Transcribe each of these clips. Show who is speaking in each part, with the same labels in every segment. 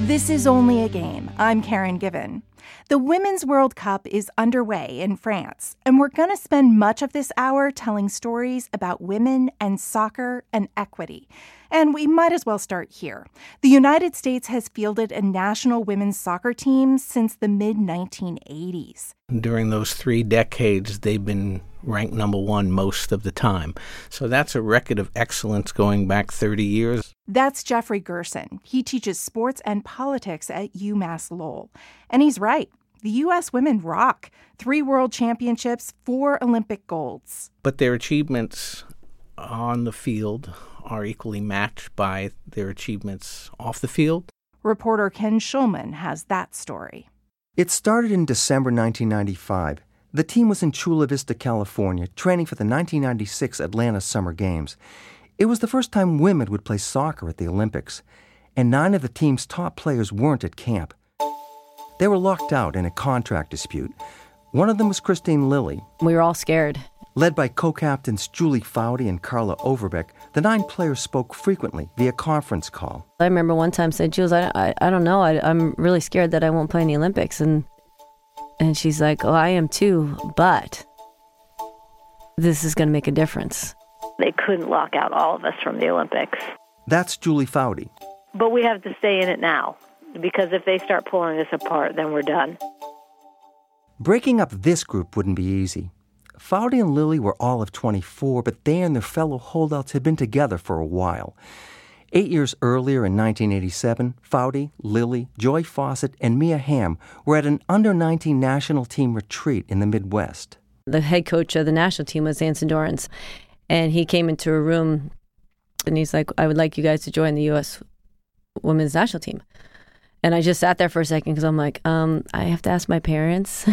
Speaker 1: This is Only a Game. I'm Karen Given. The Women's World Cup is underway in France, and we're going to spend much of this hour telling stories about women and soccer and equity. And we might as well start here. The United States has fielded a national women's soccer team since the mid-1980s.
Speaker 2: During those 3 decades, they've been ranked number 1 most of the time. So that's a record of excellence going back 30 years.
Speaker 1: That's Jeffrey Gerson. He teaches sports and politics at UMass Lowell. And he's right. The U.S. women rock. 3 world championships, 4 Olympic golds.
Speaker 2: But their achievements on the field are equally matched by their achievements off the field.
Speaker 1: Reporter Ken Schulman has that story.
Speaker 3: It started in December 1995. The team was in Chula Vista, California, training for the 1996 Atlanta Summer Games. It was the first time women would play soccer at the Olympics, and 9 of the team's top players weren't at camp. They were locked out in a contract dispute. One of them was Christine Lilly.
Speaker 4: We were all scared.
Speaker 3: Led by co-captains Julie Foudy and Carla Overbeck, the 9 players spoke frequently via conference call.
Speaker 4: I remember one time saying, Jules, I don't know. I'm really scared that I won't play in the Olympics. And she's like, oh, I am too, but this is going to make a difference.
Speaker 5: They couldn't lock out all of us from the Olympics.
Speaker 3: That's Julie Foudy.
Speaker 5: But we have to stay in it now, because if they start pulling us apart, then we're done.
Speaker 3: Breaking up this group wouldn't be easy. Foudy and Lilly were all of 24, but they and their fellow holdouts had been together for a while. 8 years earlier, in 1987, Foudy, Lilly, Joy Fawcett, and Mia Hamm were at an under-19 national team retreat in the Midwest.
Speaker 4: The head coach of the national team was Anson Dorrance, and he came into a room, and he's like, I would like you guys to join the U.S. women's national team. And I just sat there for a second because I'm like, I have to ask my parents.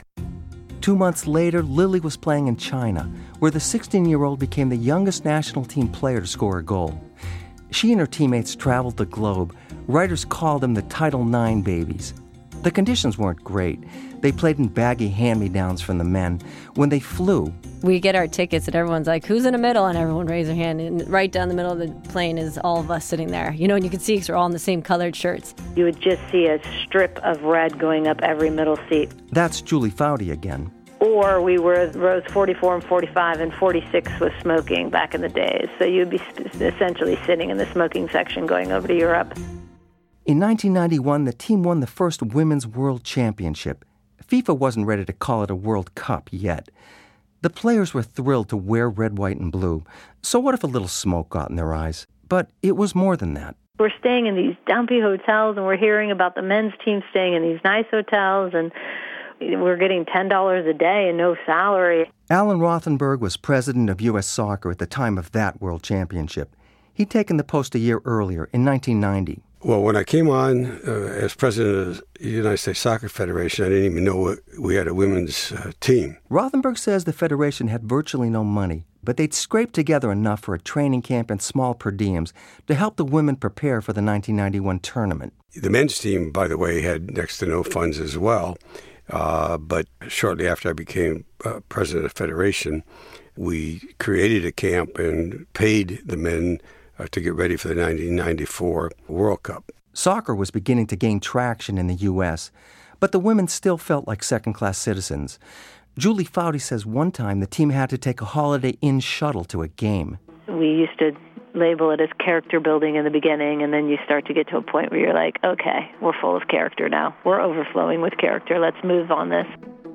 Speaker 3: 2 months later, Lilly was playing in China, where the 16-year-old became the youngest national team player to score a goal. She and her teammates traveled the globe. Writers called them the Title IX babies. The conditions weren't great. They played in baggy hand-me-downs from the men. When they flew,
Speaker 4: we get our tickets and everyone's like, who's in the middle? And everyone raised their hand. And right down the middle of the plane is all of us sitting there. You know, and you can see because we're all in the same colored shirts.
Speaker 5: You would just see a strip of red going up every middle seat.
Speaker 3: That's Julie Foudy again.
Speaker 5: Or we were rows 44 and 45, and 46 was smoking back in the days. So you'd be essentially sitting in the smoking section going over to Europe.
Speaker 3: In 1991, the team won the first Women's World Championship. FIFA wasn't ready to call it a World Cup yet. The players were thrilled to wear red, white, and blue. So what if a little smoke got in their eyes? But it was more than that.
Speaker 5: We're staying in these dumpy hotels, and we're hearing about the men's team staying in these nice hotels, and we're getting $10 a day and no salary.
Speaker 3: Alan Rothenberg was president of U.S. Soccer at the time of that World Championship. He'd taken the post a year earlier, in 1990.
Speaker 6: Well, when I came on as president of the United States Soccer Federation, I didn't even know we had a women's team.
Speaker 3: Rothenberg says the federation had virtually no money, but they'd scraped together enough for a training camp and small per diems to help the women prepare for the 1991 tournament.
Speaker 6: The men's team, by the way, had next to no funds as well. But shortly after I became president of the Federation, we created a camp and paid the men to get ready for the 1994 World Cup.
Speaker 3: Soccer was beginning to gain traction in the U.S., but the women still felt like second-class citizens. Julie Foudy says one time the team had to take a Holiday Inn shuttle to a game.
Speaker 5: We used to label it as character building in the beginning, and then you start to get to a point where you're like, okay, we're full of character now. We're overflowing with character. Let's move on this.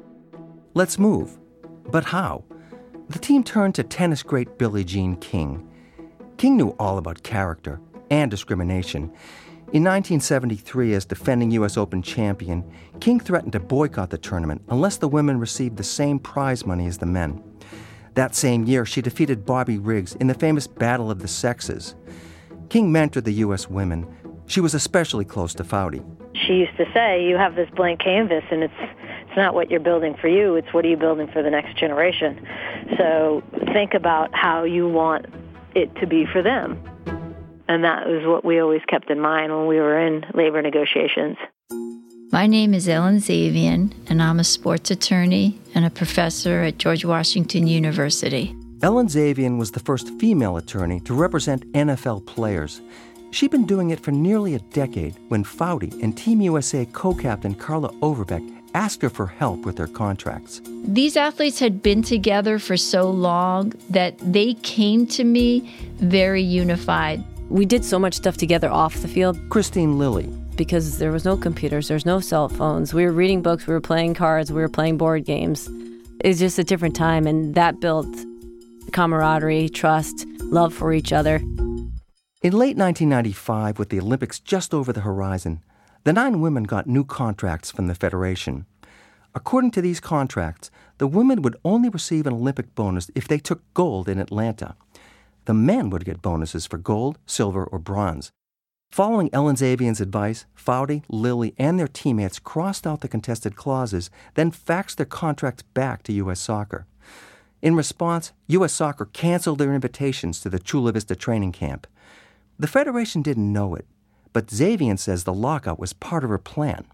Speaker 3: Let's move. But how? The team turned to tennis great Billie Jean King. King knew all about character and discrimination. In 1973, as defending U.S. Open champion, King threatened to boycott the tournament unless the women received the same prize money as the men. That same year, she defeated Bobby Riggs in the famous Battle of the Sexes. King mentored the U.S. women. She was especially close to Foudy.
Speaker 5: She used to say, you have this blank canvas, and it's not what you're building for you, it's what are you building for the next generation. So think about how you want it to be for them. And that was what we always kept in mind when we were in labor negotiations.
Speaker 7: My name is Ellen Zavian, and I'm a sports attorney and a professor at George Washington University.
Speaker 3: Ellen Zavian was the first female attorney to represent NFL players. She'd been doing it for nearly a decade when Foudy and Team USA co-captain Carla Overbeck asked her for help with their contracts.
Speaker 7: These athletes had been together for so long that they came to me very unified.
Speaker 4: We did so much stuff together off the field.
Speaker 3: Christine Lilly.
Speaker 4: Because there was no computers, there was no cell phones. We were reading books, we were playing cards, we were playing board games. It was just a different time, and that built camaraderie, trust, love for each other.
Speaker 3: In late 1995, with the Olympics just over the horizon, the 9 women got new contracts from the Federation. According to these contracts, the women would only receive an Olympic bonus if they took gold in Atlanta. The men would get bonuses for gold, silver, or bronze. Following Ellen Zavian's advice, Foudy, Lilly, and their teammates crossed out the contested clauses, then faxed their contracts back to U.S. Soccer. In response, U.S. Soccer canceled their invitations to the Chula Vista training camp. The Federation didn't know it, but Zavian says the lockout was part of her plan.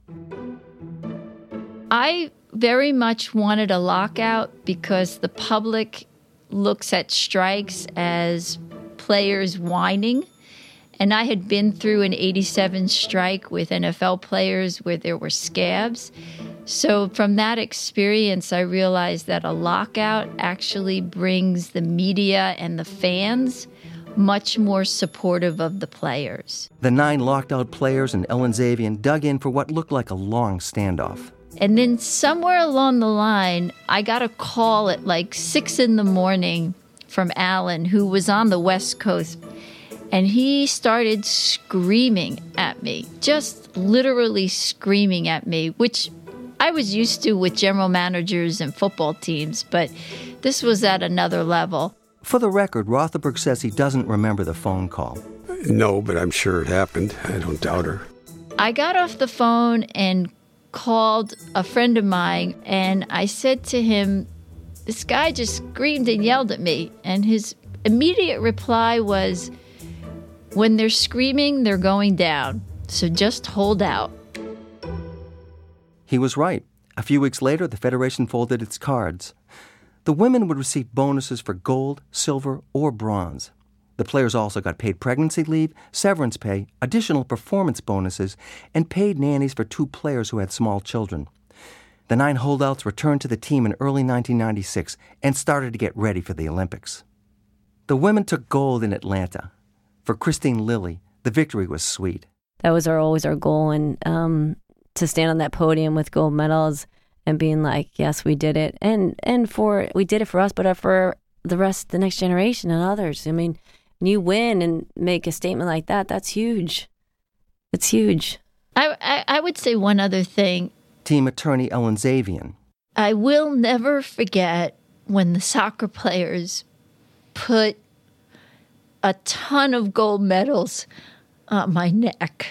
Speaker 7: I very much wanted a lockout because the public looks at strikes as players whining. And I had been through an 87 strike with NFL players where there were scabs. So from that experience, I realized that a lockout actually brings the media and the fans much more supportive of the players.
Speaker 3: The 9 locked-out players and Ellen Zavian dug in for what looked like a long standoff.
Speaker 7: And then somewhere along the line, I got a call at like 6 a.m. from Alan, who was on the West Coast. And he started screaming at me, just literally screaming at me, which I was used to with general managers and football teams, but this was at another level.
Speaker 3: For the record, Rothenberg says he doesn't remember the phone call.
Speaker 6: No, but I'm sure it happened. I don't doubt her.
Speaker 7: I got off the phone and called a friend of mine, and I said to him, this guy just screamed and yelled at me. And his immediate reply was, when they're screaming, they're going down. So just hold out.
Speaker 3: He was right. A few weeks later, the Federation folded its cards. The women would receive bonuses for gold, silver, or bronze. The players also got paid pregnancy leave, severance pay, additional performance bonuses, and paid nannies for 2 players who had small children. The 9 holdouts returned to the team in early 1996 and started to get ready for the Olympics. The women took gold in Atlanta. For Christine Lilly, the victory was sweet.
Speaker 4: That was always our goal, and to stand on that podium with gold medals and being like, yes, we did it. And we did it for us, but for the next generation and others. I mean, when you win and make a statement like that, that's huge. It's huge.
Speaker 7: I would say one other thing.
Speaker 3: Team attorney Ellen Zavian.
Speaker 7: I will never forget when the soccer players put a ton of gold medals on my neck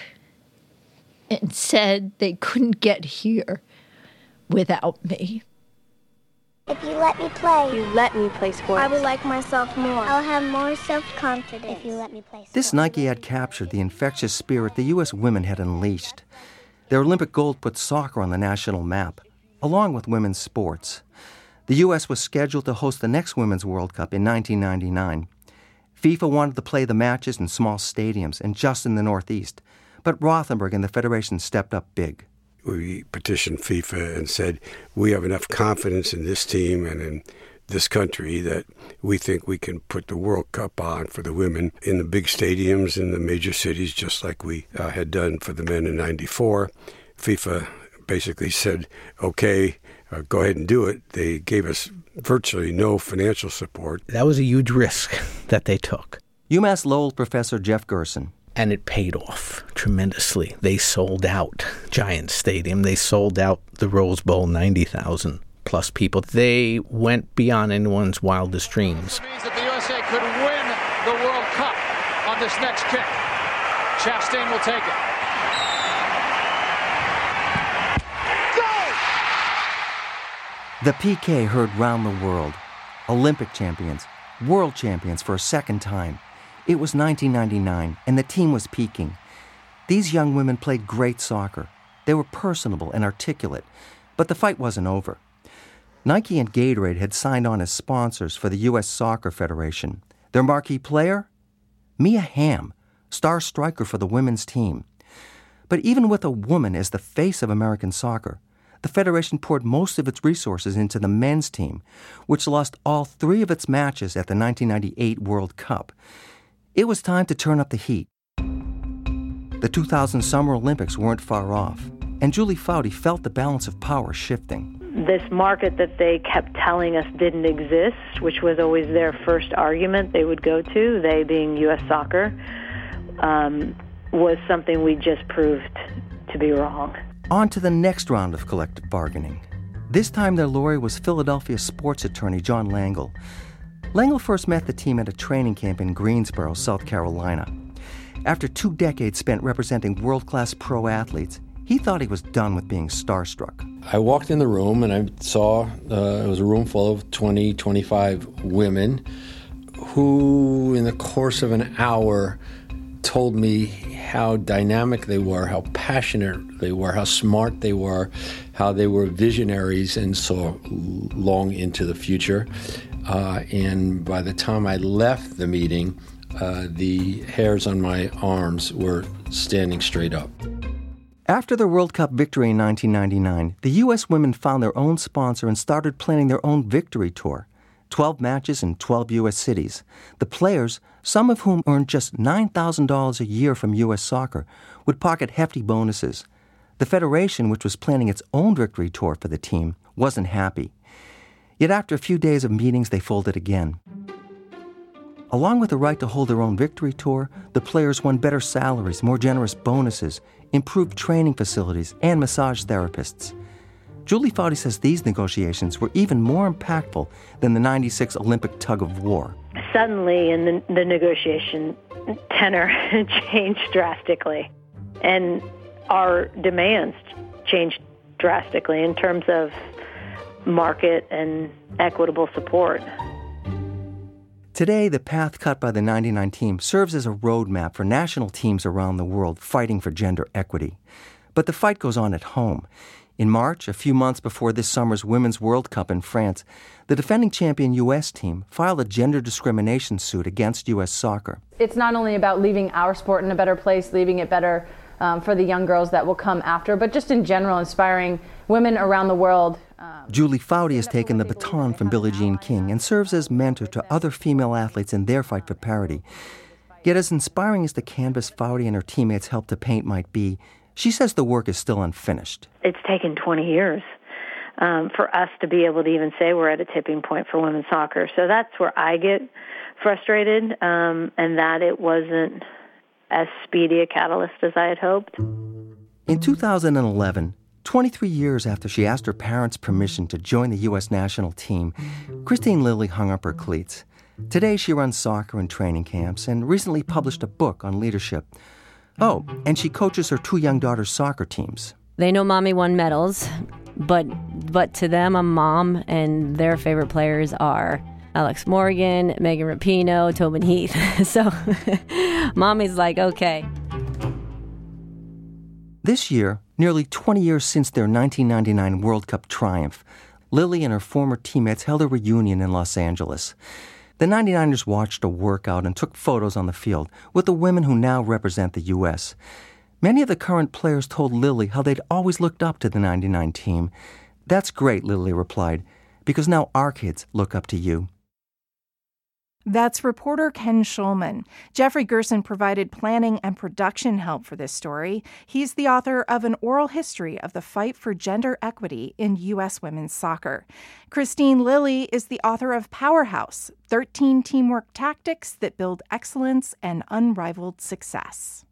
Speaker 7: and said they couldn't get here without me.
Speaker 8: If you let me play.
Speaker 9: You let me play sports.
Speaker 8: I will like myself more. I'll have more self-confidence. If you let me play sports.
Speaker 3: This Nike ad captured the infectious spirit the U.S. women had unleashed. Their Olympic gold put soccer on the national map, along with women's sports. The U.S. was scheduled to host the next Women's World Cup in 1999. FIFA wanted to play the matches in small stadiums and just in the Northeast, but Rothenberg and the Federation stepped up big.
Speaker 6: We petitioned FIFA and said, we have enough confidence in this team and in this country that we think we can put the World Cup on for the women in the big stadiums in the major cities, just like we had done for the men in '94. FIFA basically said, okay, go ahead and do it. They gave us virtually no financial support.
Speaker 2: That was a huge risk that they took.
Speaker 3: UMass Lowell professor Jeff Gerson.
Speaker 2: And it paid off tremendously. They sold out Giant Stadium. They sold out the Rose Bowl, 90,000 plus people. They went beyond anyone's wildest dreams.
Speaker 10: It means that the USA could win the World Cup on this next kick. Chastain will take it.
Speaker 3: The PK heard round the world. Olympic champions, world champions for a second time. It was 1999, and the team was peaking. These young women played great soccer. They were personable and articulate, but the fight wasn't over. Nike and Gatorade had signed on as sponsors for the U.S. Soccer Federation. Their marquee player? Mia Hamm, star striker for the women's team. But even with a woman as the face of American soccer, the Federation poured most of its resources into the men's team, which lost all 3 of its matches at the 1998 World Cup. It was time to turn up the heat. The 2000 Summer Olympics weren't far off, and Julie Foudy felt the balance of power shifting.
Speaker 5: This market that they kept telling us didn't exist, which was always their first argument they would go to, they being U.S. Soccer, was something we just proved to be wrong.
Speaker 3: On to the next round of collective bargaining. This time their lawyer was Philadelphia sports attorney John Langle. Langle first met the team at a training camp in Greensboro, South Carolina. After 2 decades spent representing world-class pro athletes, he thought he was done with being starstruck.
Speaker 9: I walked in the room and I saw it was a room full of 20, 25 women who, in the course of an hour, told me how dynamic they were, how passionate they were, how smart they were, how they were visionaries and saw long into the future. And by the time I left the meeting, the hairs on my arms were standing straight up.
Speaker 3: After the World Cup victory in 1999, the U.S. women found their own sponsor and started planning their own victory tour. 12 matches in 12 U.S. cities. The players, some of whom earned just $9,000 a year from U.S. Soccer, would pocket hefty bonuses. The Federation, which was planning its own victory tour for the team, wasn't happy. Yet after a few days of meetings, they folded again. Along with the right to hold their own victory tour, the players won better salaries, more generous bonuses, improved training facilities, and massage therapists. Julie Foudy says these negotiations were even more impactful than the '96 Olympic tug-of-war.
Speaker 5: Suddenly, in the negotiation tenor changed drastically, and our demands changed drastically in terms of market and equitable support.
Speaker 3: Today, the path cut by the '99 team serves as a roadmap for national teams around the world fighting for gender equity. But the fight goes on at home. In March, a few months before this summer's Women's World Cup in France, the defending champion U.S. team filed a gender discrimination suit against U.S. Soccer.
Speaker 11: It's not only about leaving our sport in a better place, leaving it better for the young girls that will come after, but just in general inspiring women around the world.
Speaker 3: Julie Foudy has taken the baton from Billie Jean King and serves as mentor to other female athletes in their fight for parity. Yet as inspiring as the canvas Foudy and her teammates helped to paint might be, she says the work is still unfinished.
Speaker 5: It's taken 20 years for us to be able to even say we're at a tipping point for women's soccer. So that's where I get frustrated, and that it wasn't as speedy a catalyst as I had hoped.
Speaker 3: In 2011, 23 years after she asked her parents' permission to join the U.S. national team, Kristine Lilly hung up her cleats. Today she runs soccer and training camps and recently published a book on leadership. Oh, and she coaches her 2 young daughters' soccer teams.
Speaker 4: They know mommy won medals, but to them, I'm mom, and their favorite players are Alex Morgan, Megan Rapinoe, Tobin Heath. So mommy's like, okay.
Speaker 3: This year, nearly 20 years since their 1999 World Cup triumph, Lilly and her former teammates held a reunion in Los Angeles. The 99ers watched a workout and took photos on the field with the women who now represent the U.S. Many of the current players told Lilly how they'd always looked up to the 99 team. That's great, Lilly replied, because now our kids look up to you.
Speaker 1: That's reporter Ken Schulman. Jeffrey Gerson provided planning and production help for this story. He's the author of an oral history of the fight for gender equity in U.S. women's soccer. Kristine Lilly is the author of Powerhouse, 13 teamwork tactics that build excellence and unrivaled success.